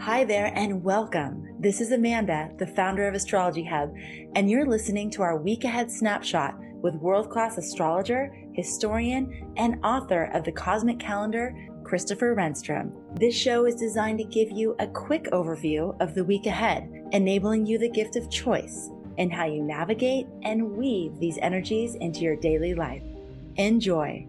Hi there and welcome. This is Amanda, the founder of Astrology Hub, and you're listening to our week ahead snapshot with world-class astrologer, historian, and author of the Cosmic Calendar, Christopher Renstrom. This show is designed to give you a quick overview of the week ahead, enabling you the gift of choice in how you navigate and weave these energies into your daily life. Enjoy.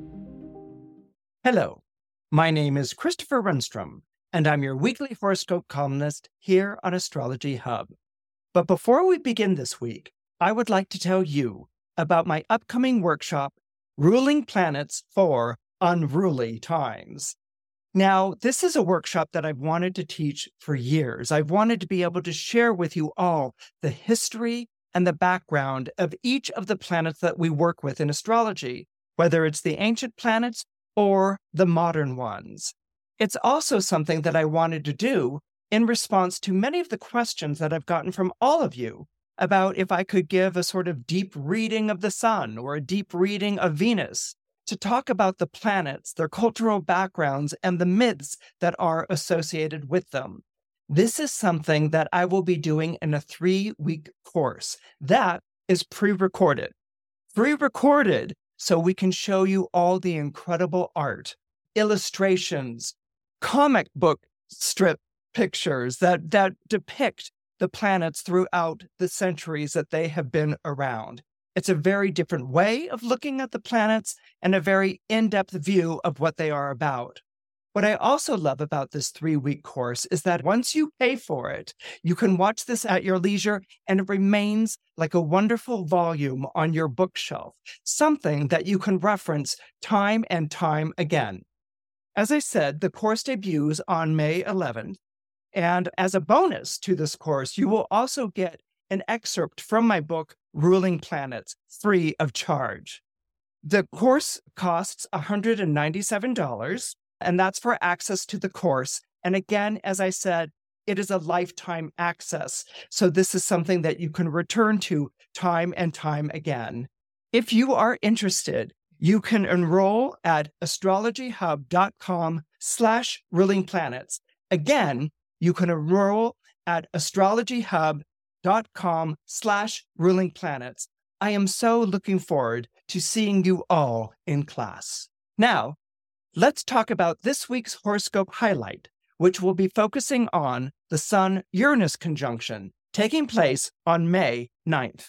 Hello, my name is Christopher Renstrom, and I'm your weekly horoscope columnist here on Astrology Hub. But before we begin this week, I would like to tell you about my upcoming workshop, Ruling Planets for Unruly Times. Now, this is a workshop that I've wanted to teach for years. I've wanted to be able to share with you all the history and the background of each of the planets that we work with in astrology, whether it's the ancient planets or the modern ones. It's also something that I wanted to do in response to many of the questions that I've gotten from all of you about if I could give a sort of deep reading of the sun or a deep reading of Venus to talk about the planets, their cultural backgrounds, and the myths that are associated with them. This is something that I will be doing in a 3-week course that is pre-recorded. Pre-recorded so we can show you all the incredible art, illustrations, comic book strip pictures that depict the planets throughout the centuries that they have been around. It's a very different way of looking at the planets and a very in-depth view of what they are about. What I also love about this 3-week course is that once you pay for it, you can watch this at your leisure and it remains like a wonderful volume on your bookshelf, something that you can reference time and time again. As I said, the course debuts on May 11th, and as a bonus to this course, you will also get an excerpt from my book, Ruling Planets, free of charge. The course costs $197, and that's for access to the course. And again, as I said, it is a lifetime access. So this is something that you can return to time and time again. If you are interested, you can enroll at astrologyhub.com/rulingplanets. Again, you can enroll at astrologyhub.com/rulingplanets. I am so looking forward to seeing you all in class. Now, let's talk about this week's horoscope highlight, which will be focusing on the Sun-Uranus conjunction taking place on May 9th.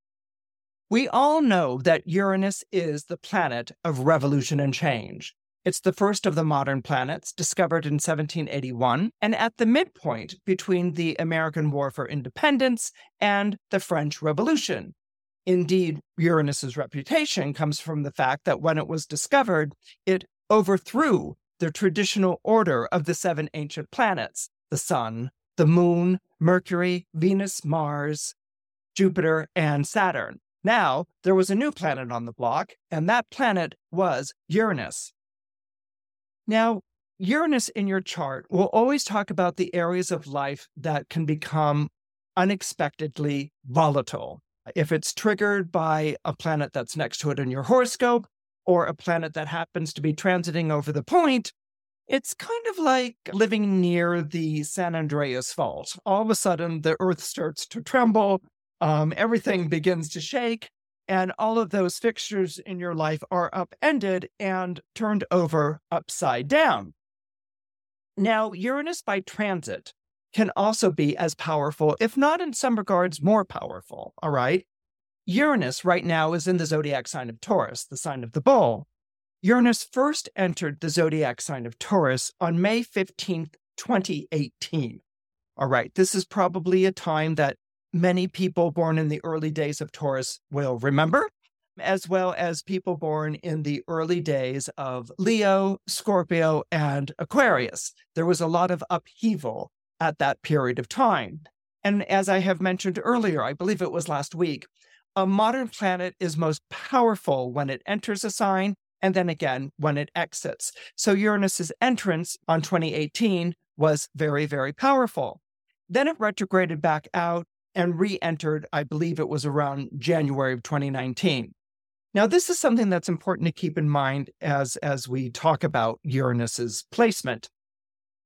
We all know that Uranus is the planet of revolution and change. It's the first of the modern planets, discovered in 1781, and at the midpoint between the American War for Independence and the French Revolution. Indeed, Uranus's reputation comes from the fact that when it was discovered, it overthrew the traditional order of the 7 ancient planets: the Sun, the Moon, Mercury, Venus, Mars, Jupiter, and Saturn. Now, there was a new planet on the block, and that planet was Uranus. Now, Uranus in your chart will always talk about the areas of life that can become unexpectedly volatile. If it's triggered by a planet that's next to it in your horoscope, or a planet that happens to be transiting over the point, it's kind of like living near the San Andreas Fault. All of a sudden, the Earth starts to tremble, everything begins to shake, and all of those fixtures in your life are upended and turned over upside down. Now, Uranus by transit can also be as powerful, if not in some regards more powerful, all right? Uranus right now is in the zodiac sign of Taurus, the sign of the bull. Uranus first entered the zodiac sign of Taurus on May 15th, 2018. All right, this is probably a time that many people born in the early days of Taurus will remember, as well as people born in the early days of Leo, Scorpio, and Aquarius. There was a lot of upheaval at that period of time. And as I have mentioned earlier, I believe it was last week, a modern planet is most powerful when it enters a sign and then again when it exits. So Uranus's entrance on 2018 was very, very powerful. Then it retrograded back out and re-entered, I believe it was around January of 2019. Now, this is something that's important to keep in mind as we talk about Uranus's placement.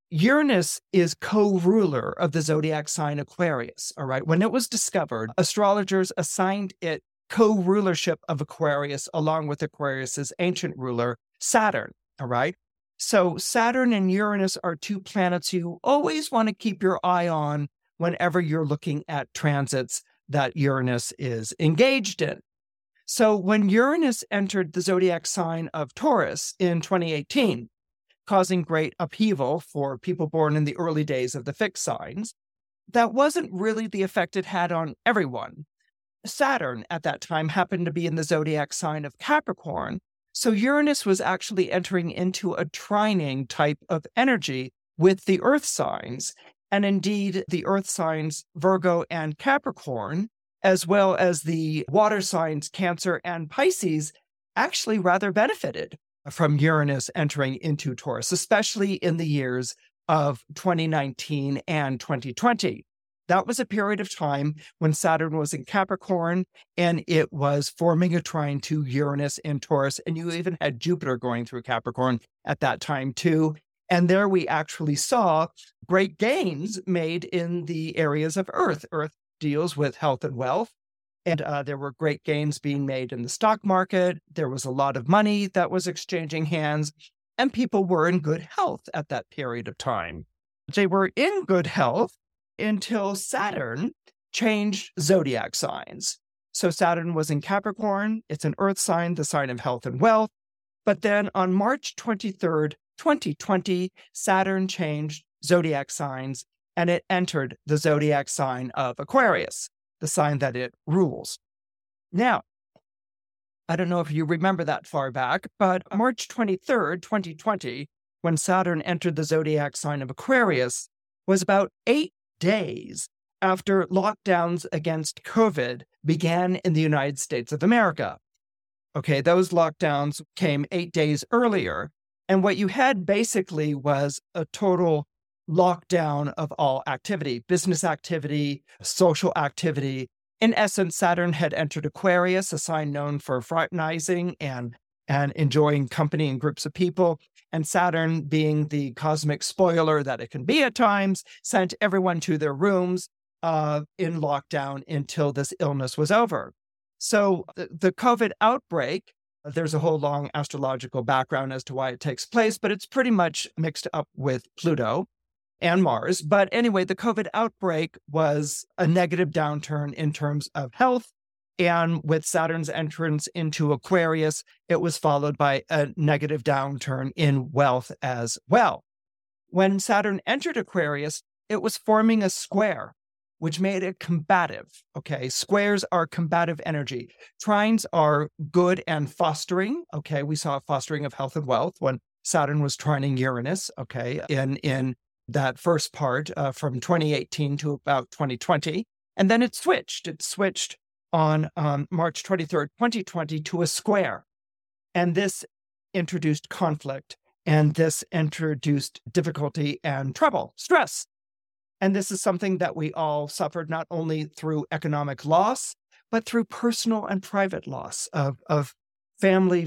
Uranus is co-ruler of the zodiac sign Aquarius, all right? When it was discovered, astrologers assigned it co-rulership of Aquarius along with Aquarius's ancient ruler, Saturn, all right? So Saturn and Uranus are two planets you always want to keep your eye on whenever you're looking at transits that Uranus is engaged in. So when Uranus entered the zodiac sign of Taurus in 2018, causing great upheaval for people born in the early days of the fixed signs, that wasn't really the effect it had on everyone. Saturn at that time happened to be in the zodiac sign of Capricorn, so Uranus was actually entering into a trining type of energy with the earth signs, and indeed the earth signs Virgo and Capricorn, as well as the water signs Cancer and Pisces, actually rather benefited from Uranus entering into Taurus, especially in the years of 2019 and 2020. That was a period of time when Saturn was in Capricorn and it was forming a trine to Uranus in Taurus. And you even had Jupiter going through Capricorn at that time too. And there we actually saw great gains made in the areas of Earth. Earth deals with health and wealth. And there were great gains being made in the stock market. There was a lot of money that was exchanging hands, and people were in good health at that period of time. They were in good health until Saturn changed zodiac signs. So Saturn was in Capricorn. It's an earth sign, the sign of health and wealth. But then on March 23rd, 2020, Saturn changed zodiac signs, and it entered the zodiac sign of Aquarius, the sign that it rules. Now, I don't know if you remember that far back, but March 23rd, 2020, when Saturn entered the zodiac sign of Aquarius, was about 8 days after lockdowns against COVID began in the United States of America. Okay, those lockdowns came 8 days earlier, and what you had basically was a total lockdown of all activity, business activity, social activity. In essence, Saturn had entered Aquarius, a sign known for fraternizing and enjoying company and groups of people. And Saturn, being the cosmic spoiler that it can be at times, sent everyone to their rooms in lockdown until this illness was over. So the COVID outbreak, there's a whole long astrological background as to why it takes place, but it's pretty much mixed up with Pluto and Mars. But anyway, the COVID outbreak was a negative downturn in terms of health. And with Saturn's entrance into Aquarius, it was followed by a negative downturn in wealth as well. When Saturn entered Aquarius, it was forming a square, which made it combative. Okay, squares are combative energy. Trines are good and fostering. Okay, we saw a fostering of health and wealth when Saturn was trining Uranus. Okay, in that first part from 2018 to about 2020. And then it switched. It switched on March 23rd, 2020 to a square. And this introduced conflict, and this introduced difficulty and trouble, stress. And this is something that we all suffered not only through economic loss, but through personal and private loss of family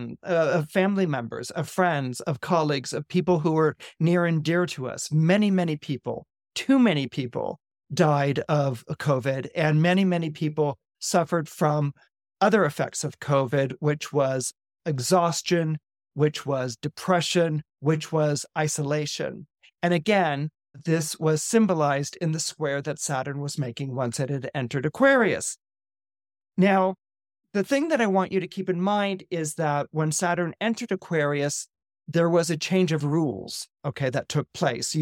members, of friends, of colleagues, of people who were near and dear to us. Many, many people, too many people died of COVID, and many, many people suffered from other effects of COVID, which was exhaustion, which was depression, which was isolation. And again, this was symbolized in the square that Saturn was making once it had entered Aquarius. Now, the thing that I want you to keep in mind is that when Saturn entered Aquarius, there was a change of rules, okay, that took place.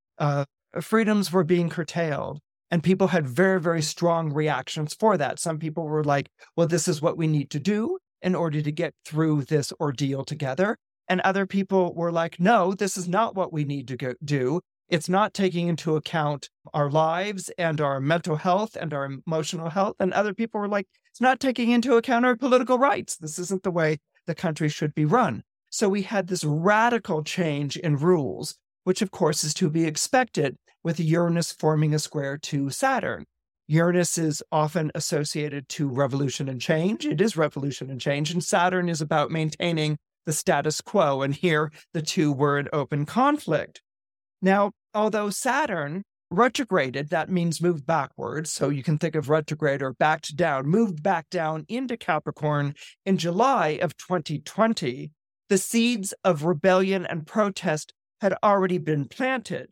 Freedoms were being curtailed, and people had very, very strong reactions for that. Some people were like, well, this is what we need to do in order to get through this ordeal together. And other people were like, no, this is not what we need to do. It's not taking into account our lives and our mental health and our emotional health. And other people were like, it's not taking into account our political rights. This isn't the way the country should be run. So we had this radical change in rules, which of course is to be expected with Uranus forming a square to Saturn. Uranus is often associated to revolution and change. It is revolution and change. And Saturn is about maintaining the status quo. And here the two were in open conflict. Now, although Saturn retrograded, that means moved backwards. So you can think of retrograde or backed down, moved back down into Capricorn in July of 2020, the seeds of rebellion and protest had already been planted.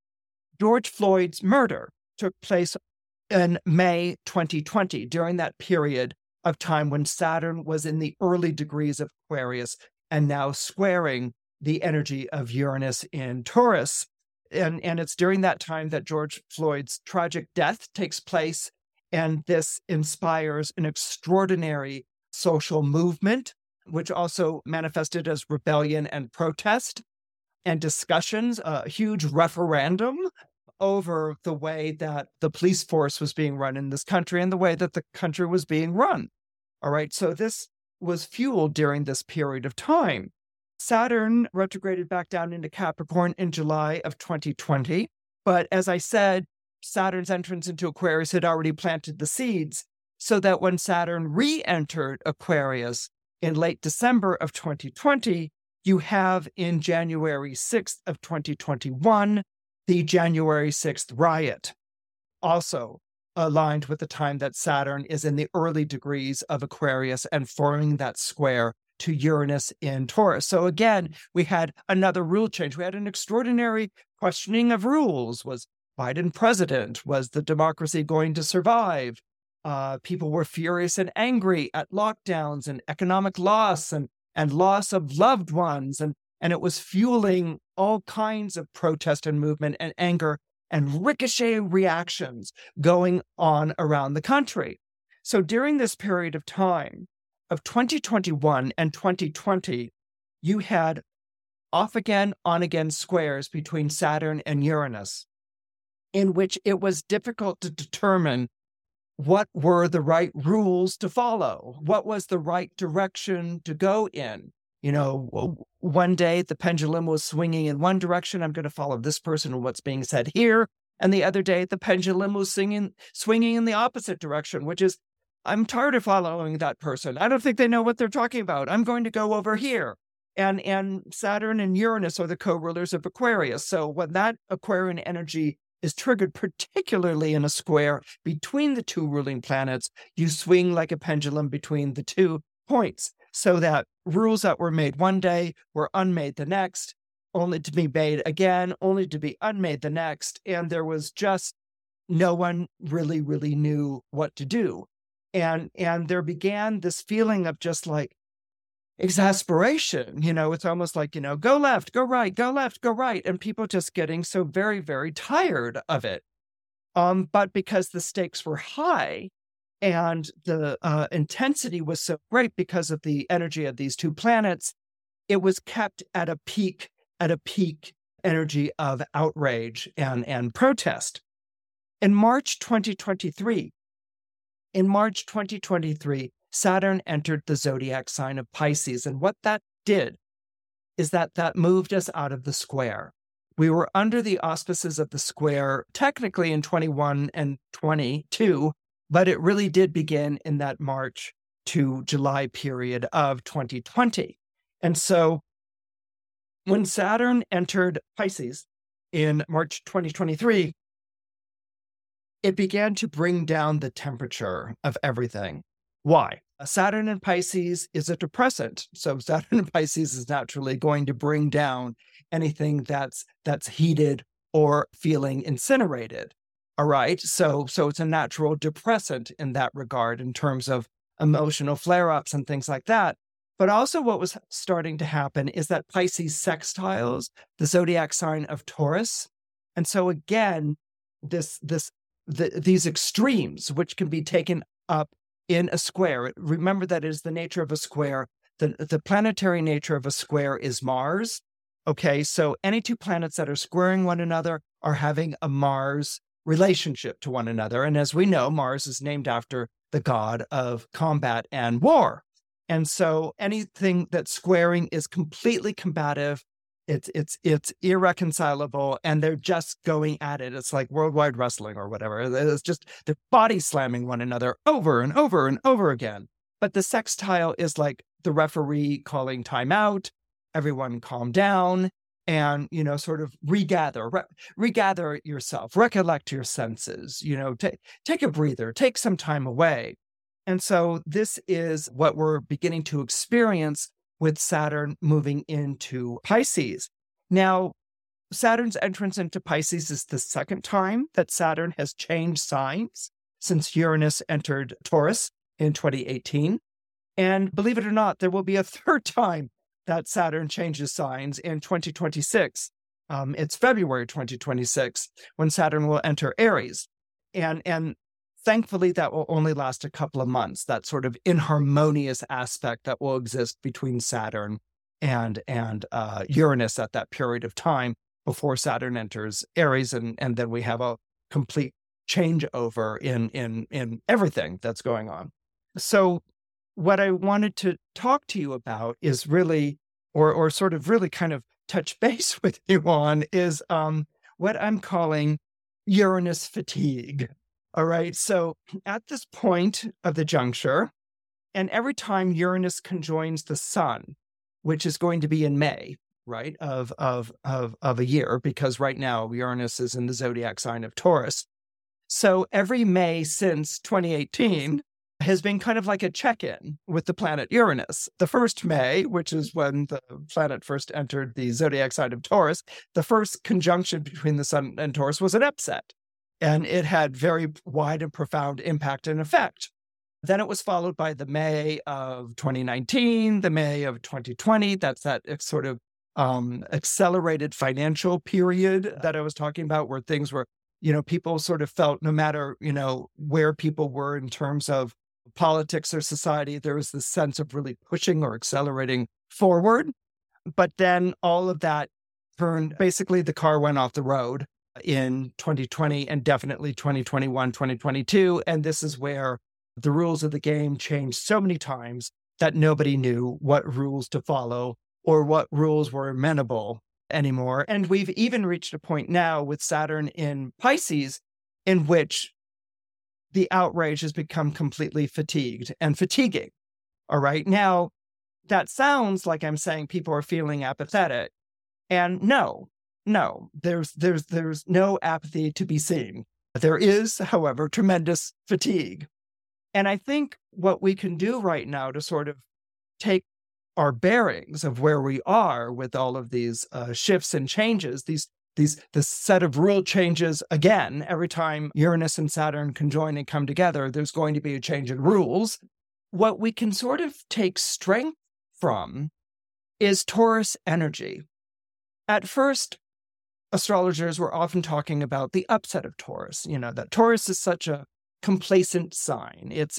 George Floyd's murder took place in May 2020, during that period of time when Saturn was in the early degrees of Aquarius and now squaring the energy of Uranus in Taurus. And it's during that time that George Floyd's tragic death takes place, and this inspires an extraordinary social movement, which also manifested as rebellion and protest and discussions, a huge referendum over the way that the police force was being run in this country and the way that the country was being run. All right, so this was fueled during this period of time. Saturn retrograded back down into Capricorn in July of 2020. But as I said, Saturn's entrance into Aquarius had already planted the seeds, so that when Saturn re-entered Aquarius in late December of 2020, you have in January 6th of 2021, the January 6th riot, also aligned with the time that Saturn is in the early degrees of Aquarius and forming that square to Uranus in Taurus. So again, we had another rule change. We had an extraordinary questioning of rules. Was Biden president? Was the democracy going to survive? People were furious and angry at lockdowns and economic loss and loss of loved ones. And it was fueling all kinds of protest and movement and anger and ricochet reactions going on around the country. So during this period of time, of 2021 and 2020, you had off-again, on-again squares between Saturn and Uranus, in which it was difficult to determine what were the right rules to follow, what was the right direction to go in. You know, one day the pendulum was swinging in one direction, I'm going to follow this person and what's being said here. And the other day the pendulum was swinging in the opposite direction, which is, I'm tired of following that person. I don't think they know what they're talking about. I'm going to go over here. And Saturn and Uranus are the co-rulers of Aquarius. So when that Aquarian energy is triggered, particularly in a square between the two ruling planets, you swing like a pendulum between the 2 points, so that rules that were made one day were unmade the next, only to be made again, only to be unmade the next. And there was just no one really knew what to do. And there began this feeling of just like exasperation. You know, it's almost like, go left, go right, go left, go right. And people just getting so very, very tired of it. But because the stakes were high and the intensity was so great because of the energy of these two planets, it was kept at a peak energy of outrage and protest. In March 2023, Saturn entered the zodiac sign of Pisces. And what that did is that moved us out of the square. We were under the auspices of the square technically in 21 and 22, but it really did begin in that March to July period of 2020. And so when Saturn entered Pisces in March 2023, it began to bring down the temperature of everything. Why? Saturn in Pisces is a depressant. So Saturn in Pisces is naturally going to bring down anything that's heated or feeling incinerated. All right. So it's a natural depressant in that regard in terms of emotional flare-ups and things like that. But also what was starting to happen is that Pisces sextiles the zodiac sign of Taurus. And so again, these extremes, which can be taken up in a square. Remember that it is the nature of a square. The planetary nature of a square is Mars. Okay, so any two planets that are squaring one another are having a Mars relationship to one another. And as we know, Mars is named after the god of combat and war. And so anything that's squaring is completely combative. It's irreconcilable, and they're just going at it. It's like worldwide wrestling or whatever. It's just they're body slamming one another over and over and over again. But the sextile is like the referee calling timeout. Everyone calm down. and, sort of regather yourself, recollect your senses, take a breather, take some time away. And so this is what we're beginning to experience with Saturn moving into Pisces. Now, Saturn's entrance into Pisces is the second time that Saturn has changed signs since Uranus entered Taurus in 2018. And believe it or not, there will be a third time that Saturn changes signs in 2026. It's February 2026 when Saturn will enter Aries. And thankfully, that will only last a couple of months, that sort of inharmonious aspect that will exist between Saturn and Uranus at that period of time before Saturn enters Aries. And then we have a complete changeover in everything that's going on. So what I wanted to talk to you about is really, or sort of really kind of touch base with you on is what I'm calling Uranus fatigue. All right. So at this point of the juncture, and every time Uranus conjoins the sun, which is going to be in May, right, of a year, because right now Uranus is in the zodiac sign of Taurus. So every May since 2018 has been kind of like a check-in with the planet Uranus. The first May, which is when the planet first entered the zodiac sign of Taurus, the first conjunction between the sun and Taurus was an upset, and it had very wide and profound impact and effect. Then it was followed by the May of 2019, the May of 2020. That's that sort of accelerated financial period that I was talking about, where things were, people sort of felt no matter, where people were in terms of politics or society, there was this sense of really pushing or accelerating forward. But then all of that turned, basically the car went off the road in 2020 and definitely 2021, 2022. And this is where the rules of the game changed so many times that nobody knew what rules to follow or what rules were amenable anymore. And we've even reached a point now with Saturn in Pisces in which the outrage has become completely fatigued and fatiguing. All right. Now, that sounds like I'm saying people are feeling apathetic. And no, there's no apathy to be seen. There is, however, tremendous fatigue. And I think what we can do right now to sort of take our bearings of where we are with all of these shifts and changes, this set of rule changes, again, every time Uranus and Saturn conjoin and come together, there's going to be a change in rules. What we can sort of take strength from is Taurus energy. At first, astrologers were often talking about the upset of Taurus, that Taurus is such a complacent sign. It's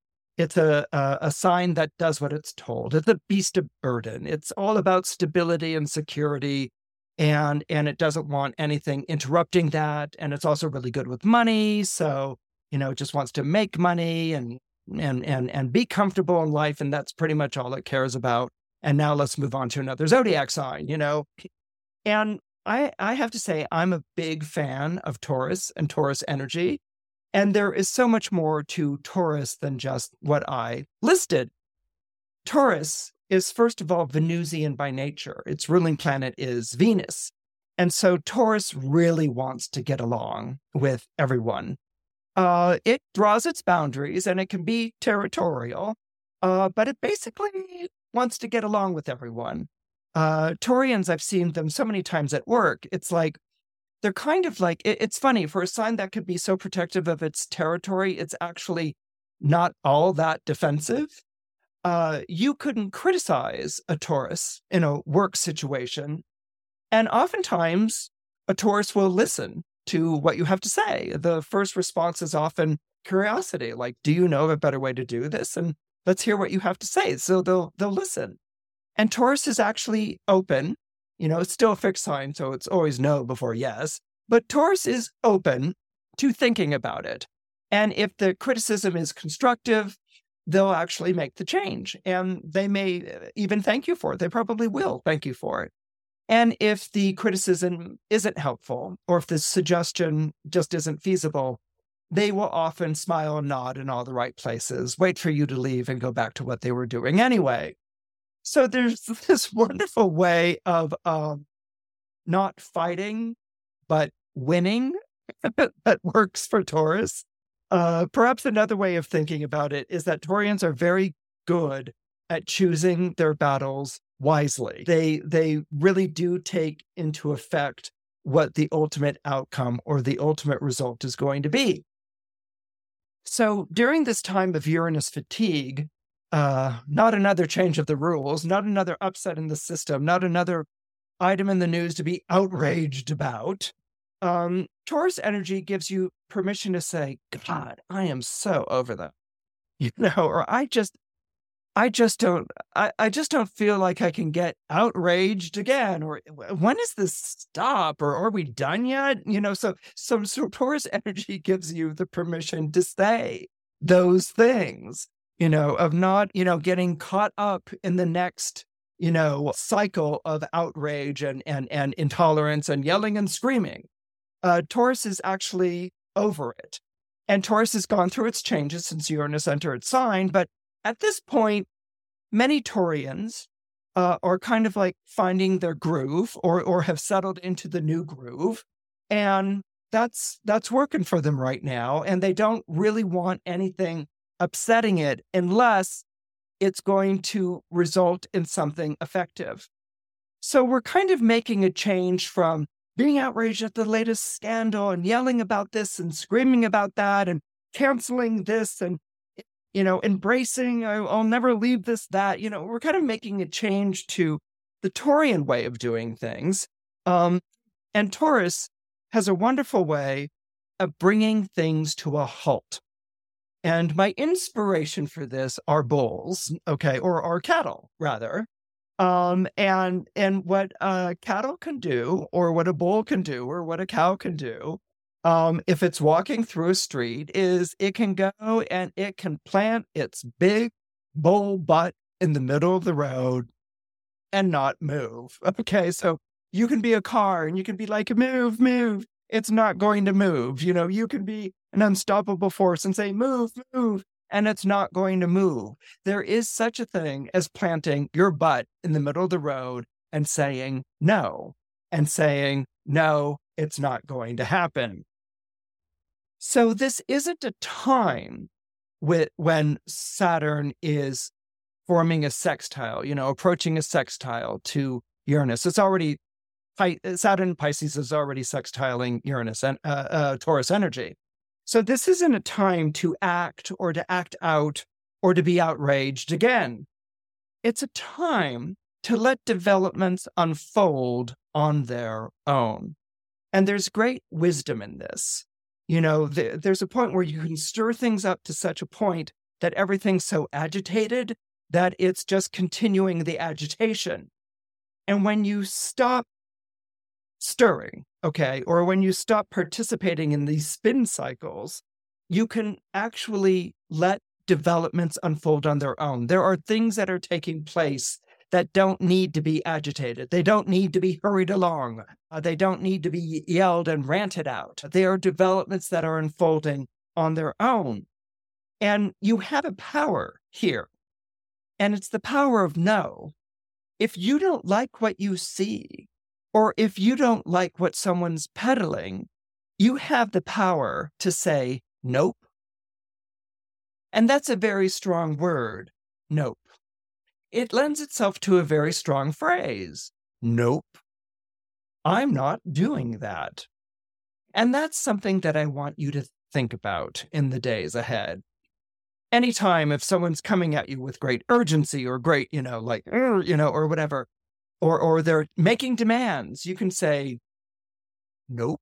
a sign that does what it's told. It's a beast of burden. It's all about stability and security, and it doesn't want anything interrupting that. And it's also really good with money. So, it just wants to make money and be comfortable in life. And that's pretty much all it cares about. And now let's move on to another zodiac sign, And I have to say, I'm a big fan of Taurus and Taurus energy. And there is so much more to Taurus than just what I listed. Taurus is, first of all, Venusian by nature. Its ruling planet is Venus. And so Taurus really wants to get along with everyone. It draws its boundaries and it can be territorial, but it basically wants to get along with everyone. Taurians, I've seen them so many times at work. It's like, they're kind of like, it's funny, for a sign that could be so protective of its territory, it's actually not all that defensive. You couldn't criticize a Taurus in a work situation. And oftentimes, a Taurus will listen to what you have to say. The first response is often curiosity, like, do you know of a better way to do this? And let's hear what you have to say. So they'll listen. And Taurus is actually open. It's still a fixed sign, so it's always no before yes. But Taurus is open to thinking about it. And if the criticism is constructive, they'll actually make the change. And they may even thank you for it. They probably will thank you for it. And if the criticism isn't helpful, or if the suggestion just isn't feasible, they will often smile and nod in all the right places, wait for you to leave and go back to what they were doing anyway. So there's this wonderful way of not fighting, but winning that works for Taurus. Perhaps another way of thinking about it is that Taurians are very good at choosing their battles wisely. They really do take into effect what the ultimate outcome or the ultimate result is going to be. So during this time of Uranus fatigue, not another change of the rules, not another upset in the system, not another item in the news to be outraged about. Taurus energy gives you permission to say, God, I am so over that, or I just don't feel like I can get outraged again, or when is this stop, or are we done yet? So Taurus energy gives you the permission to say those things, of not, getting caught up in the next, cycle of outrage and intolerance and yelling and screaming. Taurus is actually over it. And Taurus has gone through its changes since Uranus entered its sign, but at this point, many Taurians are kind of like finding their groove or have settled into the new groove. And that's working for them right now. And they don't really want anything upsetting it unless it's going to result in something effective. So we're kind of making a change from being outraged at the latest scandal and yelling about this and screaming about that and canceling this and, embracing, I'll never leave this, that, we're kind of making a change to the Taurian way of doing things. And Taurus has a wonderful way of bringing things to a halt. And my inspiration for this are bulls, or cattle, rather. And what a cattle can do, or what a bull can do, or what a cow can do, if it's walking through a street, is it can go and it can plant its big bull butt in the middle of the road and not move. Okay, so you can be a car and you can be like, move, move. It's not going to move. You can be an unstoppable force and say, move, move. And it's not going to move. There is such a thing as planting your butt in the middle of the road and saying no, it's not going to happen. So this isn't a time when Saturn is forming a sextile, approaching a sextile to Uranus. It's already, Saturn Pisces is already sextiling Uranus and Taurus energy. So this isn't a time to act or to act out or to be outraged again. It's a time to let developments unfold on their own. And there's great wisdom in this. There's a point where you can stir things up to such a point that everything's so agitated that it's just continuing the agitation. And when you stop stirring, or when you stop participating in these spin cycles, you can actually let developments unfold on their own. There are things that are taking place that don't need to be agitated. They don't need to be hurried along. They don't need to be yelled and ranted out. They are developments that are unfolding on their own. And you have a power here, and it's the power of no. If you don't like what you see, or if you don't like what someone's peddling, you have the power to say, nope. And that's a very strong word, nope. It lends itself to a very strong phrase, nope. I'm not doing that. And that's something that I want you to think about in the days ahead. Anytime if someone's coming at you with great urgency or great, or whatever, or they're making demands, you can say, nope,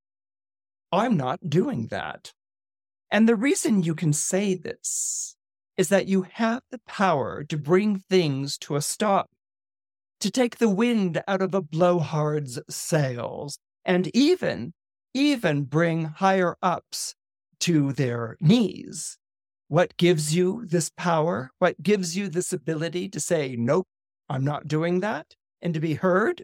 I'm not doing that. And the reason you can say this is that you have the power to bring things to a stop, to take the wind out of a blowhard's sails, and even bring higher ups to their knees. What gives you this power? What gives you this ability to say, nope, I'm not doing that, and to be heard?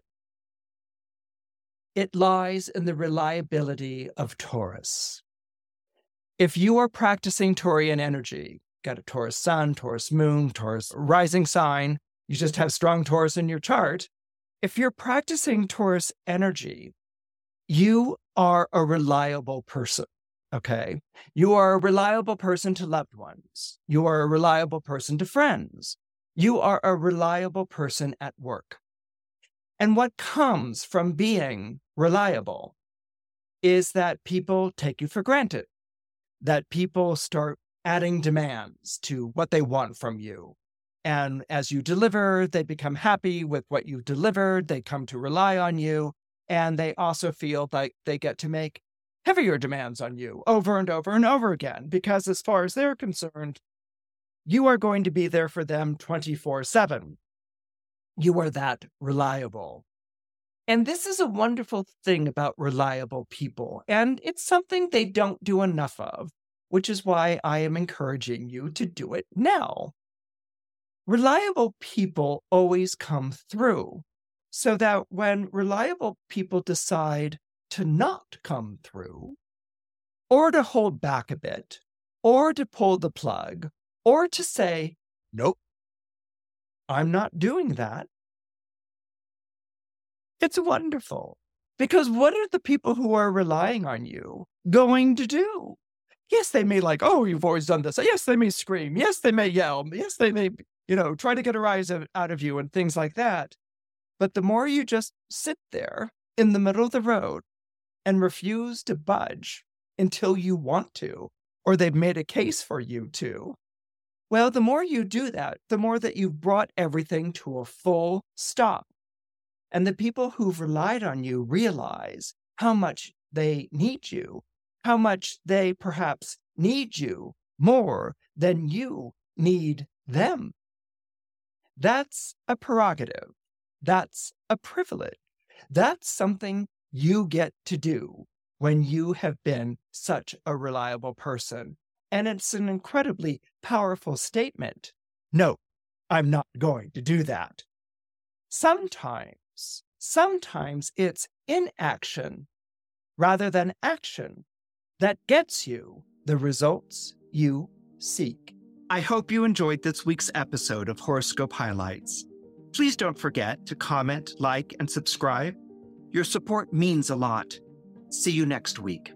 It lies in the reliability of Taurus. If you are practicing Taurian energy, got a Taurus sun, Taurus moon, Taurus rising sign, you just have strong Taurus in your chart, If you're practicing Taurus energy, you are a reliable person, okay? You are a reliable person to loved ones. You are a reliable person to friends. You are a reliable person at work. And what comes from being reliable is that people take you for granted, that people start adding demands to what they want from you. And as you deliver, they become happy with what you've delivered. They come to rely on you. And they also feel like they get to make heavier demands on you over and over and over again, because as far as they're concerned, you are going to be there for them 24/7. You are that reliable. And this is a wonderful thing about reliable people. And it's something they don't do enough of, which is why I am encouraging you to do it now. Reliable people always come through, so that when reliable people decide to not come through, or to hold back a bit, or to pull the plug, or to say, nope, I'm not doing that, it's wonderful. Because what are the people who are relying on you going to do? Yes, they may like, oh, you've always done this. Yes, they may scream. Yes, they may yell. Yes, they may, try to get a rise out of you and things like that. But the more you just sit there in the middle of the road and refuse to budge until you want to, or they've made a case for you to, well, the more you do that, the more that you've brought everything to a full stop. And the people who've relied on you realize how much they need you, how much they perhaps need you more than you need them. That's a prerogative. That's a privilege. That's something you get to do when you have been such a reliable person. And it's an incredibly powerful statement. No, I'm not going to do that. Sometimes it's inaction rather than action that gets you the results you seek. I hope you enjoyed this week's episode of Horoscope Highlights. Please don't forget to comment, like, and subscribe. Your support means a lot. See you next week.